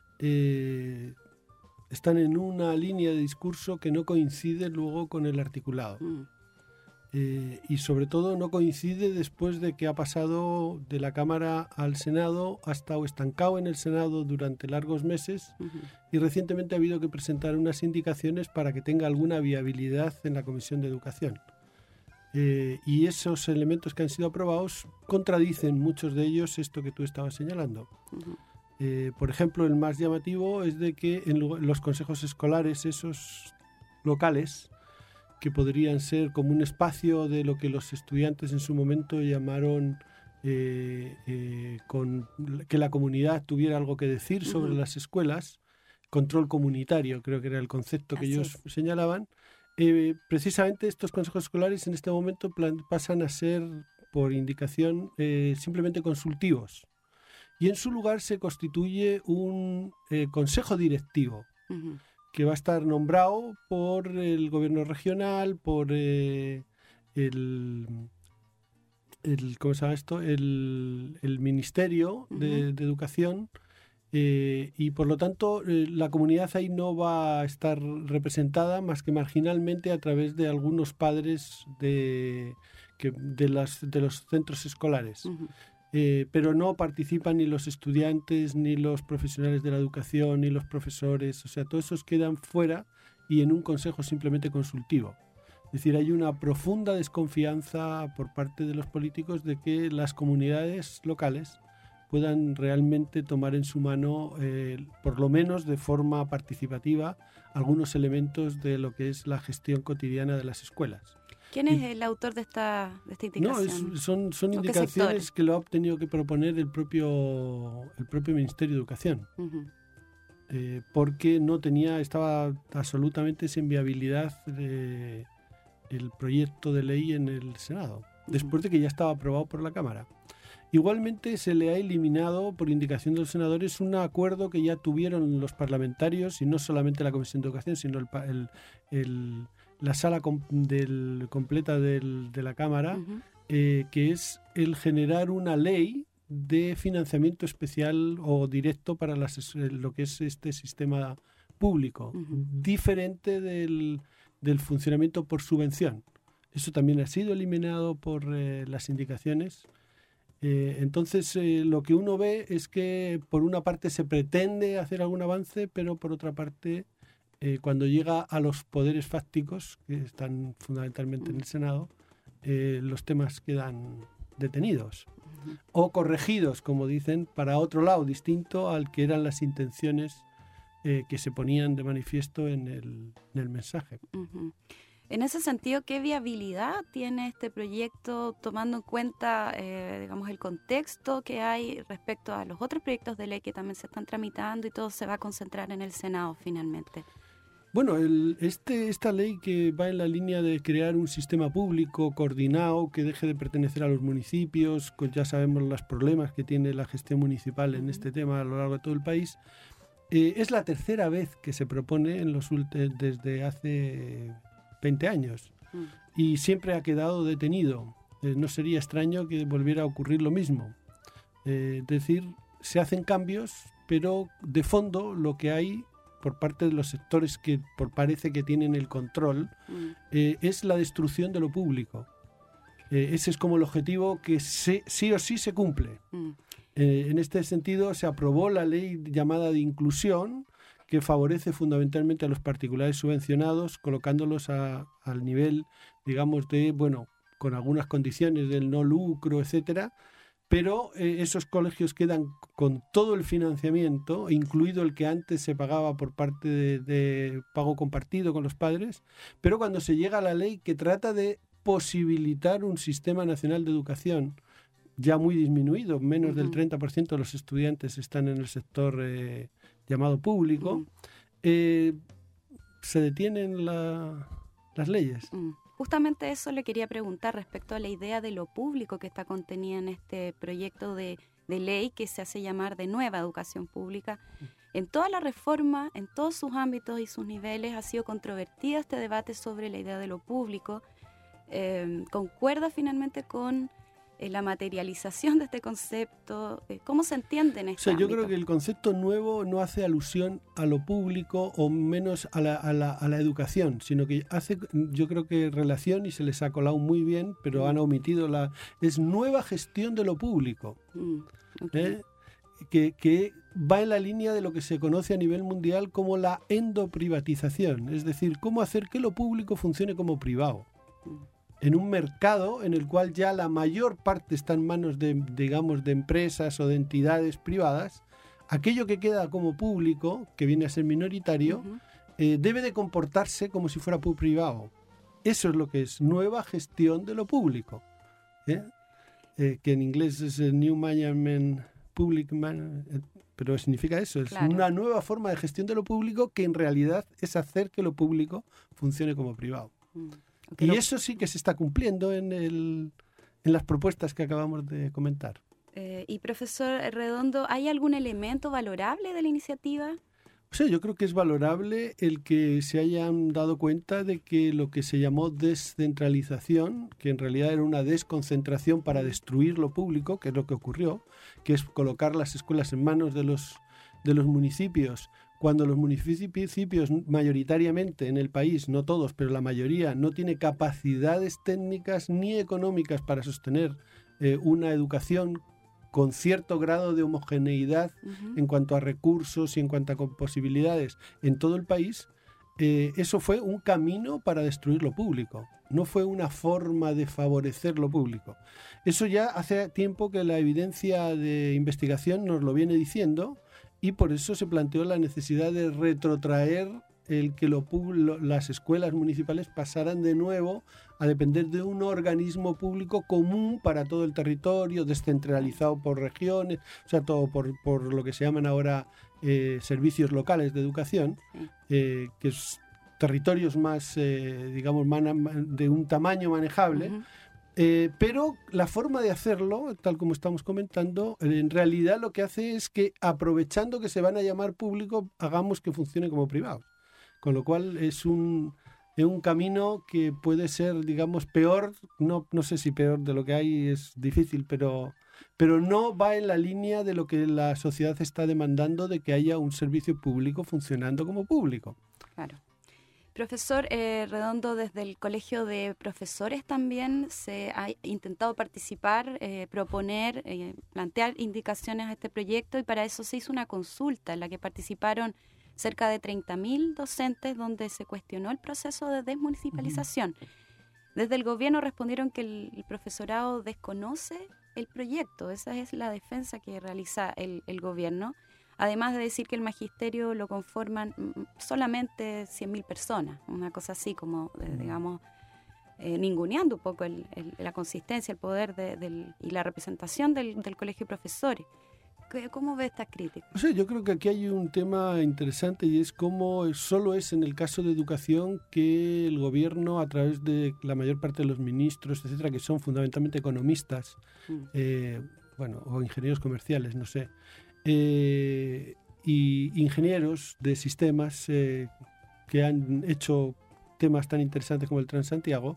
eh, están en una línea de discurso que no coincide luego con el articulado. Mm. Eh, y sobre todo no coincide después de que ha pasado de la Cámara al Senado, ha estado estancado en el Senado durante largos meses. Uh-huh. Y recientemente ha habido que presentar unas indicaciones para que tenga alguna viabilidad en la Comisión de Educación. Eh, y esos elementos que han sido aprobados contradicen muchos de ellos esto que tú estabas señalando. Uh-huh. Eh, por ejemplo, el más llamativo es de que en los consejos escolares, esos locales, que podrían ser como un espacio de lo que los estudiantes en su momento llamaron eh, eh, con que la comunidad tuviera algo que decir sobre uh-huh. las escuelas, control comunitario, creo que era el concepto que Así ellos es. señalaban. Eh, precisamente estos consejos escolares en este momento plan, pasan a ser, por indicación, eh, simplemente consultivos. Y en su lugar se constituye un eh, consejo directivo, uh-huh. que va a estar nombrado por el gobierno regional, por eh, el, el, ¿cómo se llama esto? el, el Ministerio uh-huh. de, de Educación, eh, y por lo tanto eh, la comunidad ahí no va a estar representada más que marginalmente a través de algunos padres de, que, de, las, de los centros escolares. Uh-huh. Eh, pero no participan ni los estudiantes, ni los profesionales de la educación, ni los profesores. O sea, todos esos quedan fuera y en un consejo simplemente consultivo. Es decir, hay una profunda desconfianza por parte de los políticos de que las comunidades locales puedan realmente tomar en su mano, eh, por lo menos de forma participativa, algunos elementos de lo que es la gestión cotidiana de las escuelas. ¿Quién es el autor de esta, de esta indicación? No, es, son, son indicaciones que lo ha tenido que proponer el propio, el propio Ministerio de Educación. Uh-huh. Eh, porque no tenía, estaba absolutamente sin viabilidad de, el proyecto de ley en el Senado, uh-huh. después de que ya estaba aprobado por la Cámara. Igualmente se le ha eliminado, por indicación de los senadores, un acuerdo que ya tuvieron los parlamentarios, y no solamente la Comisión de Educación, sino el... el, el la sala com- del, completa del, de la Cámara, uh-huh. eh, que es el generar una ley de financiamiento especial o directo para las, lo que es este sistema público, uh-huh. diferente del, del funcionamiento por subvención. Eso también ha sido eliminado por eh, las indicaciones. Eh, entonces, eh, lo que uno ve es que por una parte se pretende hacer algún avance, pero por otra parte, eh, cuando llega a los poderes fácticos, que están fundamentalmente en el Senado, eh, los temas quedan detenidos uh-huh. o corregidos, como dicen, para otro lado, distinto al que eran las intenciones eh, que se ponían de manifiesto en el, en el mensaje. Uh-huh. En ese sentido, ¿qué viabilidad tiene este proyecto tomando en cuenta, eh, digamos, el contexto que hay respecto a los otros proyectos de ley que también se están tramitando y todo se va a concentrar en el Senado finalmente? Bueno, el, este, esta ley que va en la línea de crear un sistema público coordinado que deje de pertenecer a los municipios, pues ya sabemos los problemas que tiene la gestión municipal en este tema a lo largo de todo el país, eh, es la tercera vez que se propone en los ulti- desde hace veinte años mm. y siempre ha quedado detenido. Eh, no sería extraño que volviera a ocurrir lo mismo. Eh, es decir, se hacen cambios, pero de fondo lo que hay por parte de los sectores que por parece que tienen el control mm. eh, es la destrucción de lo público. Eh, ese es como el objetivo que se, sí o sí se cumple. Mm. Eh, en este sentido se aprobó la ley llamada de inclusión, que favorece fundamentalmente a los particulares subvencionados, colocándolos a, al nivel, digamos, de, bueno, con algunas condiciones del no lucro, etcétera, pero eh, esos colegios quedan con todo el financiamiento, incluido el que antes se pagaba por parte de, de pago compartido con los padres, pero cuando se llega a la ley que trata de posibilitar un sistema nacional de educación ya muy disminuido, menos uh-huh. del treinta por ciento de los estudiantes están en el sector eh, llamado público, mm. eh, se detienen la, las leyes. Mm. Justamente eso le quería preguntar respecto a la idea de lo público que está contenida en este proyecto de, de ley que se hace llamar de nueva educación pública. Mm. En toda la reforma, en todos sus ámbitos y sus niveles, ha sido controvertido este debate sobre la idea de lo público. Eh, ¿Concuerda finalmente con la materialización de este concepto? ¿Cómo se entiende en este O sea, yo ámbito? creo que el concepto nuevo no hace alusión a lo público o menos a la, a la, a la educación, sino que hace, yo creo que relación, y se les ha colado muy bien, pero mm. han omitido la... es nueva gestión de lo público, mm. okay. ¿eh? que, que va en la línea de lo que se conoce a nivel mundial como la endoprivatización, es decir, cómo hacer que lo público funcione como privado. Mm. En un mercado en el cual ya la mayor parte está en manos de, digamos, de empresas o de entidades privadas, aquello que queda como público, que viene a ser minoritario, uh-huh. eh, debe de comportarse como si fuera privado. Eso es lo que es nueva gestión de lo público, ¿eh? Eh, que en inglés es New Management Public Man, pero significa eso, es claro. una nueva forma de gestión de lo público que en realidad es hacer que lo público funcione como privado. Uh-huh. Y eso sí que se está cumpliendo en, el, en las propuestas que acabamos de comentar. Eh, y profesor Redondo, ¿hay algún elemento valorable de la iniciativa? O sea, yo creo que es valorable el que se hayan dado cuenta de que lo que se llamó descentralización, que en realidad era una desconcentración para destruir lo público, que es lo que ocurrió, que es colocar las escuelas en manos de los, de los municipios, cuando los municipios mayoritariamente en el país, no todos, pero la mayoría, no tiene capacidades técnicas ni económicas para sostener eh, una educación con cierto grado de homogeneidad uh-huh. en cuanto a recursos y en cuanto a posibilidades en todo el país, eh, eso fue un camino para destruir lo público, no fue una forma de favorecer lo público. Eso ya hace tiempo que la evidencia de investigación nos lo viene diciendo, y por eso se planteó la necesidad de retrotraer el que lo, lo, las escuelas municipales pasaran de nuevo a depender de un organismo público común para todo el territorio, descentralizado por regiones, o sea, todo por, por lo que se llaman ahora eh, servicios locales de educación, eh, que es territorios más, eh, digamos, man, de un tamaño manejable. Uh-huh. Eh, pero la forma de hacerlo, tal como estamos comentando, en realidad lo que hace es que, aprovechando que se van a llamar público, hagamos que funcione como privados. Con lo cual es un, es un camino que puede ser, digamos, peor, no, no sé si peor de lo que hay, es difícil, pero, pero no va en la línea de lo que la sociedad está demandando, de que haya un servicio público funcionando como público. Claro. Profesor eh, Redondo, desde el Colegio de Profesores también se ha intentado participar, eh, proponer, eh, plantear indicaciones a este proyecto, y para eso se hizo una consulta en la que participaron cerca de treinta mil docentes, donde se cuestionó el proceso de desmunicipalización. Uh-huh. Desde el gobierno respondieron que el, el profesorado desconoce el proyecto. Esa es la defensa que realiza el, el gobierno. Además de decir que el magisterio lo conforman solamente cien mil personas, una cosa así como, eh, digamos, eh, ninguneando un poco el, el, la consistencia, el poder de, del, y la representación del, del colegio de profesores. ¿Cómo ve esta crítica? O sea, yo creo que aquí hay un tema interesante, y es cómo solo es en el caso de educación que el gobierno, a través de la mayor parte de los ministros, etcétera, que son fundamentalmente economistas, mm. eh, bueno, o ingenieros comerciales, no sé, Eh, y ingenieros de sistemas eh, que han hecho temas tan interesantes como el Transantiago,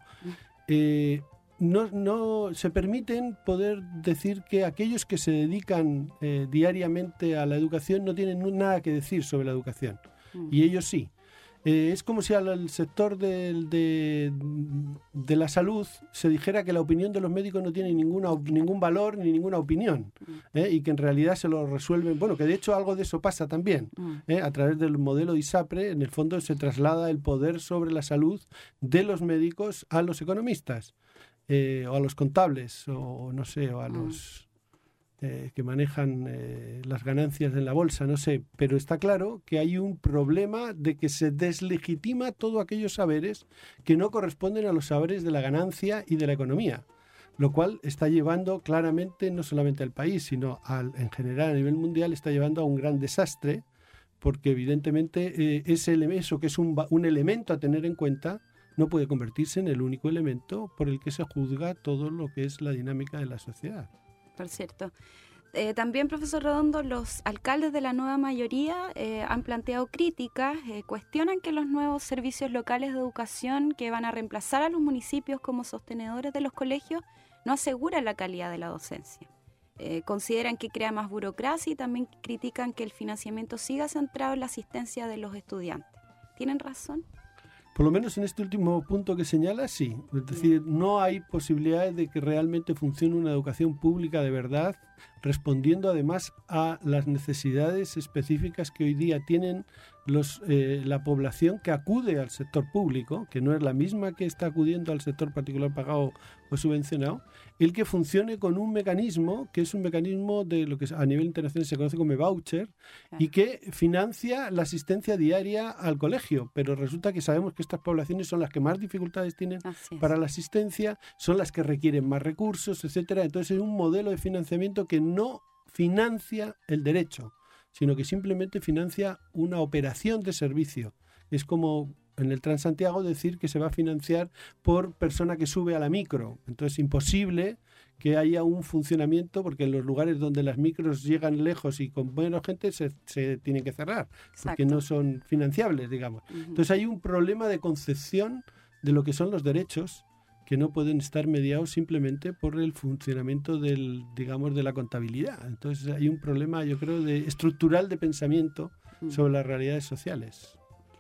eh, no, no se permiten poder decir que aquellos que se dedican eh, diariamente a la educación no tienen nada que decir sobre la educación, uh-huh. y ellos sí. Eh, es como si al sector de, de, de la salud se dijera que la opinión de los médicos no tiene ninguna, ningún valor ni ninguna opinión, ¿eh? Y que en realidad se lo resuelven. Bueno, que de hecho algo de eso pasa también. ¿eh? A través del modelo ISAPRE, en el fondo se traslada el poder sobre la salud de los médicos a los economistas, eh, o a los contables, o no sé, o a los... Eh, que manejan eh, las ganancias en la bolsa, no sé, pero está claro que hay un problema de que se deslegitima todos aquellos saberes que no corresponden a los saberes de la ganancia y de la economía, lo cual está llevando claramente no solamente al país, sino al, en general a nivel mundial, está llevando a un gran desastre, porque evidentemente eh, ese eso que es un, un elemento a tener en cuenta no puede convertirse en el único elemento por el que se juzga todo lo que es la dinámica de la sociedad. Por cierto. Eh, también, profesor Redondo, los alcaldes de la nueva mayoría eh, han planteado críticas, eh, cuestionan que los nuevos servicios locales de educación que van a reemplazar a los municipios como sostenedores de los colegios no aseguran la calidad de la docencia. Eh, consideran que crea más burocracia, y también critican que el financiamiento siga centrado en la asistencia de los estudiantes. ¿Tienen razón? Por lo menos en este último punto que señala, sí. Es decir, no hay posibilidades de que realmente funcione una educación pública de verdad, respondiendo además a las necesidades específicas que hoy día tienen los, eh, la población que acude al sector público, que no es la misma que está acudiendo al sector particular pagado o subvencionado, el que funcione con un mecanismo que es un mecanismo de lo que a nivel internacional se conoce como voucher, y que financia la asistencia diaria al colegio, pero resulta que sabemos que estas poblaciones son las que más dificultades tienen para la asistencia, son las que requieren más recursos, etcétera. Entonces es un modelo de financiamiento que no financia el derecho, sino que simplemente financia una operación de servicio. Es como en el Transantiago decir que se va a financiar por persona que sube a la micro. Entonces es imposible que haya un funcionamiento, porque en los lugares donde las micros llegan lejos y con menos gente se, se tienen que cerrar. Exacto. Porque no son financiables, digamos. Uh-huh. Entonces hay un problema de concepción de lo que son los derechos, que no pueden estar mediados simplemente por el funcionamiento del, digamos, de la contabilidad. Entonces hay un problema, yo creo, de estructural de pensamiento uh-huh. sobre las realidades sociales.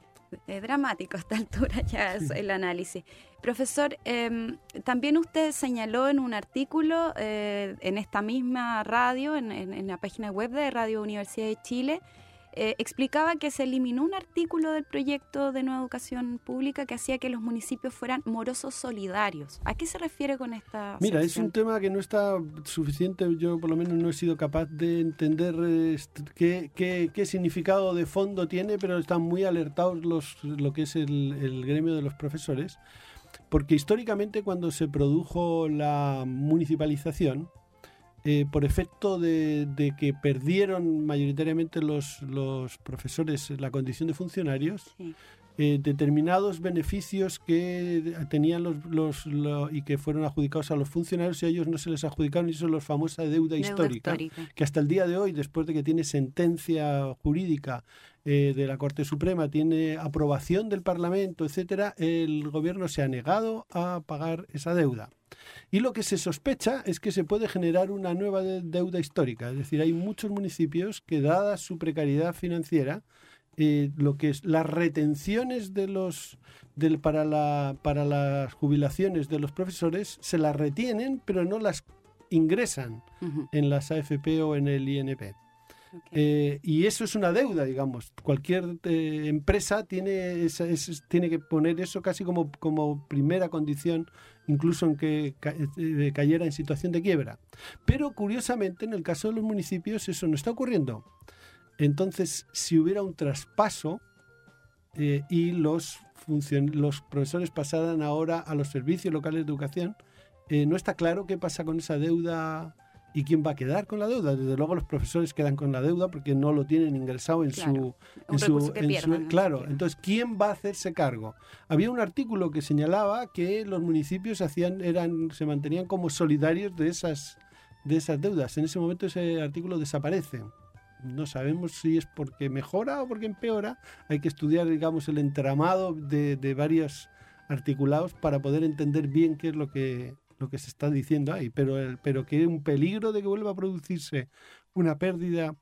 Es dramático a esta altura ya es el análisis. Profesor, eh, también usted señaló en un artículo eh, en esta misma radio, en, en, en la página web de Radio Universidad de Chile, eh, explicaba que se eliminó un artículo del proyecto de Nueva Educación Pública que hacía que los municipios fueran morosos solidarios. ¿A qué se refiere con esta Mira, sección? Es un tema que no está suficiente, yo por lo menos no he sido capaz de entender eh, qué, qué, qué significado de fondo tiene, pero están muy alertados los, lo que es el, el gremio de los profesores, porque históricamente cuando se produjo la municipalización, Eh, por efecto de, de que perdieron mayoritariamente los, los profesores la condición de funcionarios, sí. eh, determinados beneficios que tenían los, los, los y que fueron adjudicados a los funcionarios, y a ellos no se les adjudicaron, y eso es la famosa deuda, deuda histórica, histórica, que hasta el día de hoy, después de que tiene sentencia jurídica eh, de la Corte Suprema, tiene aprobación del Parlamento, etcétera, el gobierno se ha negado a pagar esa deuda. Y lo que se sospecha es que se puede generar una nueva deuda histórica. Es decir, hay muchos municipios que, dada su precariedad financiera, eh, lo que es las retenciones de los del, para la para las jubilaciones de los profesores se las retienen, pero no las ingresan uh-huh. en las A F P o en el I N P. Okay. Eh, y eso es una deuda, digamos. Cualquier eh, empresa tiene, esa, es, tiene que poner eso casi como, como primera condición, incluso en que ca- eh, cayera en situación de quiebra. Pero curiosamente, en el caso de los municipios, eso no está ocurriendo. Entonces, si hubiera un traspaso eh, y los, funcion- los profesores pasaran ahora a los servicios locales de educación, eh, no está claro qué pasa con esa deuda. ¿Y quién va a quedar con la deuda? Desde luego los profesores quedan con la deuda porque no lo tienen ingresado en claro, su... En un su, que en pierdan, su claro, no entonces, ¿quién va a hacerse cargo? Había un artículo que señalaba que los municipios hacían, eran, se mantenían como solidarios de esas, de esas deudas. En ese momento ese artículo desaparece. No sabemos si es porque mejora o porque empeora. Hay que estudiar, digamos, el entramado de, de varios articulados para poder entender bien qué es lo que... lo que se está diciendo ahí, pero, el, pero que hay un peligro de que vuelva a producirse una pérdida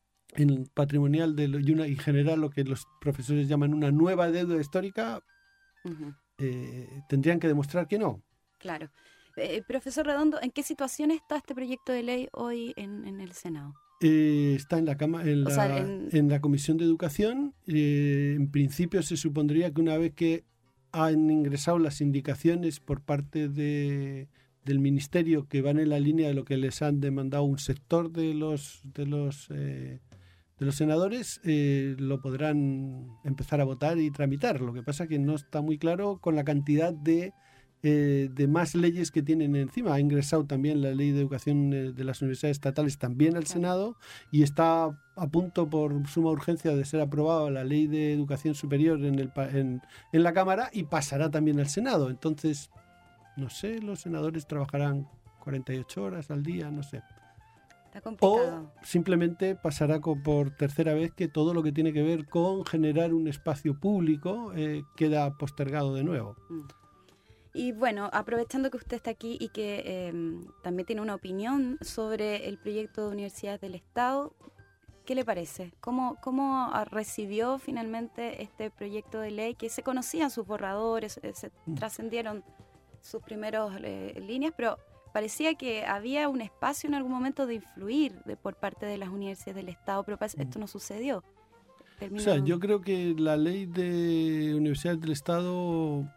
en patrimonial de lo, y, una, y generar lo que los profesores llaman una nueva deuda histórica, uh-huh. eh, tendrían que demostrar que no. Claro. Eh, profesor Redondo, ¿en qué situación está este proyecto de ley hoy en, en el Senado? Eh, está en la, cama, en, la, sea, en... en la Comisión de Educación. Eh, en principio se supondría que una vez que han ingresado las indicaciones por parte de, del Ministerio que van en la línea de lo que les han demandado un sector de los de los eh, de los senadores, eh, lo podrán empezar a votar y tramitar. Lo que pasa es que no está muy claro con la cantidad de, eh, de más leyes que tienen encima. Ha ingresado también la Ley de Educación de las Universidades Estatales también al claro. Senado, y está a punto por suma urgencia de ser aprobada la Ley de Educación Superior en, el, en, en la Cámara, y pasará también al Senado. Entonces, no sé, los senadores trabajarán cuarenta y ocho horas al día, no sé. Está complicado. O simplemente pasará con, por tercera vez que todo lo que tiene que ver con generar un espacio público eh, queda postergado de nuevo. Mm. Y bueno, aprovechando que usted está aquí y que eh, también tiene una opinión sobre el proyecto de Universidades del Estado, ¿qué le parece? ¿Cómo, cómo recibió finalmente este proyecto de ley? Que se conocían sus borradores, se mm. trascendieron sus primeros eh, líneas, pero parecía que había un espacio en algún momento de influir de, por parte de las universidades del Estado, pero parece, esto no sucedió. Terminó... O sea, yo creo que la ley de universidades del Estado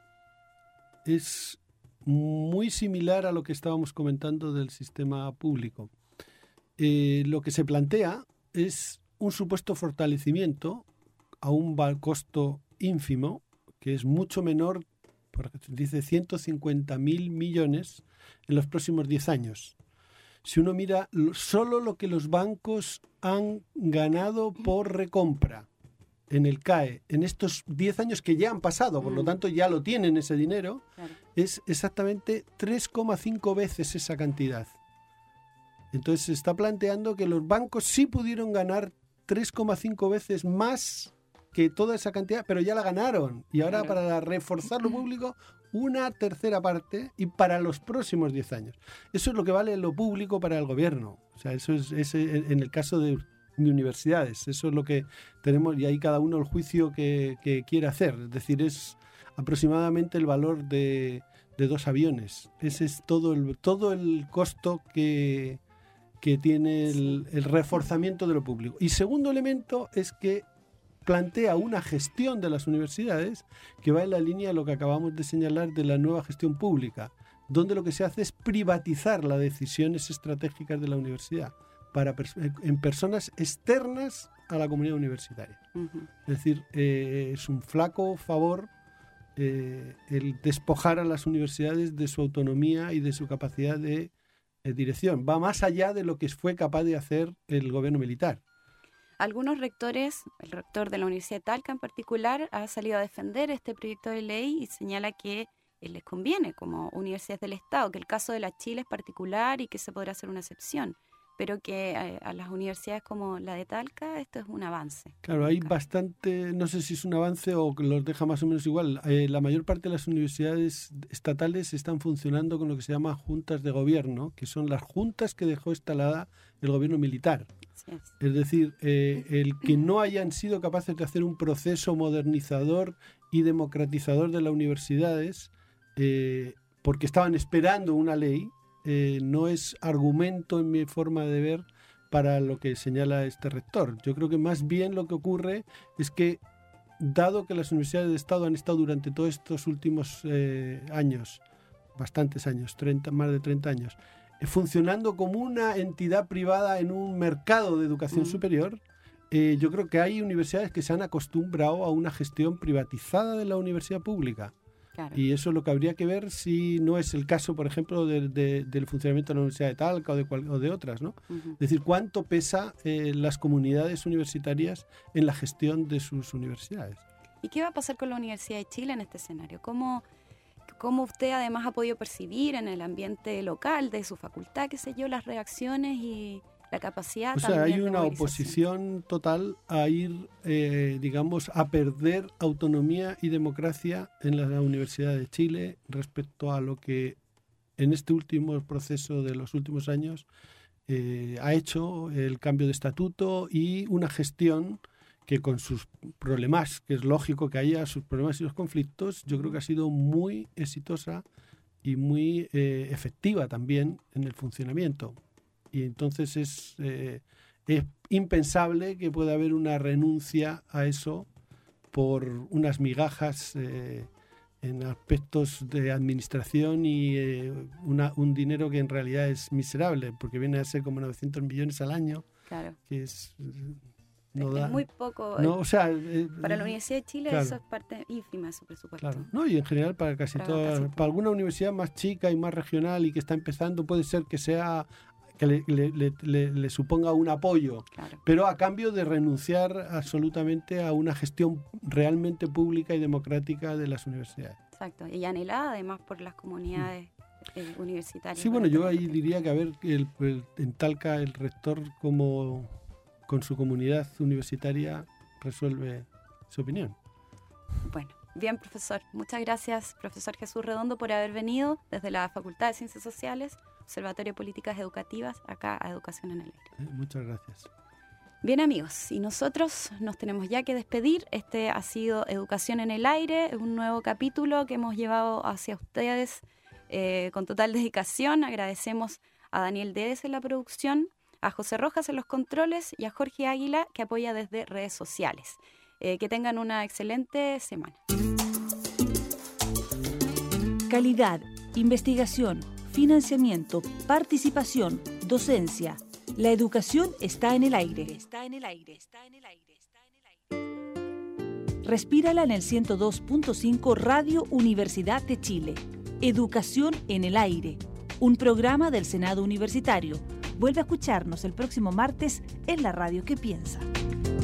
es muy similar a lo que estábamos comentando del sistema público. Eh, lo que se plantea es un supuesto fortalecimiento a un costo ínfimo, que es mucho menor, porque dice ciento cincuenta mil millones en los próximos diez años. Si uno mira solo lo que los bancos han ganado por recompra en el C A E en estos diez años que ya han pasado, por lo tanto ya lo tienen ese dinero, claro. es exactamente tres coma cinco veces esa cantidad. Entonces se está planteando que los bancos sí pudieron ganar tres coma cinco veces más que toda esa cantidad, pero ya la ganaron. Y ahora claro. para reforzar lo público, una tercera parte, y para los próximos diez años. Eso es lo que vale lo público para el gobierno. O sea, eso es, es en el caso de, de universidades. Eso es lo que tenemos, y ahí cada uno el juicio que, que quiere hacer. Es decir, es aproximadamente el valor de, de dos aviones. Ese es todo el, todo el costo que... que tiene el, el reforzamiento de lo público. Y segundo elemento es que plantea una gestión de las universidades que va en la línea de lo que acabamos de señalar de la nueva gestión pública, donde lo que se hace es privatizar las decisiones estratégicas de la universidad para en personas externas a la comunidad universitaria. Uh-huh. Es decir, eh, es un flaco favor eh, el despojar a las universidades de su autonomía y de su capacidad de dirección. Va más allá de lo que fue capaz de hacer el gobierno militar. Algunos rectores, el rector de la Universidad de Talca en particular, ha salido a defender este proyecto de ley y señala que les conviene como universidades del Estado, que el caso de la Chile es particular y que se podrá hacer una excepción. pero que a, a las universidades como la de Talca esto es un avance. Claro, hay bastante, no sé si es un avance o que los deja más o menos igual. Eh, la mayor parte de las universidades estatales están funcionando con lo que se llama juntas de gobierno, que son las juntas que dejó instalada el gobierno militar. Sí es. Es decir, eh, el que no hayan sido capaces de hacer un proceso modernizador y democratizador de las universidades, eh, porque estaban esperando una ley, Eh, no es argumento en mi forma de ver para lo que señala este rector. Yo creo que más bien lo que ocurre es que, dado que las universidades de Estado han estado durante todos estos últimos eh, años, bastantes años, treinta, más de treinta años, eh, funcionando como una entidad privada en un mercado de educación mm. superior, eh, yo creo que hay universidades que se han acostumbrado a una gestión privatizada de la universidad pública. Claro. Y eso es lo que habría que ver si no es el caso, por ejemplo, de, de, del funcionamiento de la Universidad de Talca o de, cual, o de otras, ¿no? Uh-huh. Es decir, cuánto pesa eh, las comunidades universitarias en la gestión de sus universidades. ¿Y qué va a pasar con la Universidad de Chile en este escenario? ¿Cómo, cómo usted además ha podido percibir en el ambiente local de su facultad, qué sé yo, las reacciones y la capacidad o sea, también hay de una movilización? Oposición total a ir, eh, digamos, a perder autonomía y democracia en la Universidad de Chile respecto a lo que en este último proceso de los últimos años eh, ha hecho el cambio de estatuto y una gestión que, con sus problemas, que es lógico que haya sus problemas y los conflictos, yo creo que ha sido muy exitosa y muy eh, efectiva también en el funcionamiento. Y entonces es, eh, es impensable que pueda haber una renuncia a eso por unas migajas eh, en aspectos de administración y eh, una, un dinero que en realidad es miserable, porque viene a ser como novecientos millones al año, claro. que es... No es, da, es muy poco. No, o sea, eh, para la Universidad de Chile claro. eso es parte ínfima de su presupuesto. Claro. No, y en general para casi para todas, casi para alguna universidad más chica y más regional y que está empezando, puede ser que sea que le, le, le, le, le suponga un apoyo, claro. pero a cambio de renunciar absolutamente a una gestión realmente pública y democrática de las universidades. Exacto, y anhelada además por las comunidades eh, universitarias. Sí, bueno, yo ahí diría que a ver, el, el, en Talca el rector como con su comunidad universitaria resuelve su opinión. Bueno, bien, profesor. Muchas gracias, profesor Jesús Redondo, por haber venido desde la Facultad de Ciencias Sociales, Observatorio de Políticas Educativas, acá a Educación en el Aire. Eh, muchas gracias. Bien, amigos, y nosotros nos tenemos ya que despedir. Este ha sido Educación en el Aire, un nuevo capítulo que hemos llevado hacia ustedes eh, con total dedicación. Agradecemos a Daniel Dedes en la producción, a José Rojas en los controles y a Jorge Águila, que apoya desde redes sociales. Eh, que tengan una excelente semana. Calidad, investigación, financiamiento, participación, docencia. La educación está en el aire. Está en el aire. Está en el aire. Está en el aire. Respírala en el ciento dos punto cinco Radio Universidad de Chile. Educación en el aire. Un programa del Senado Universitario. Vuelve a escucharnos el próximo martes en la radio que piensa.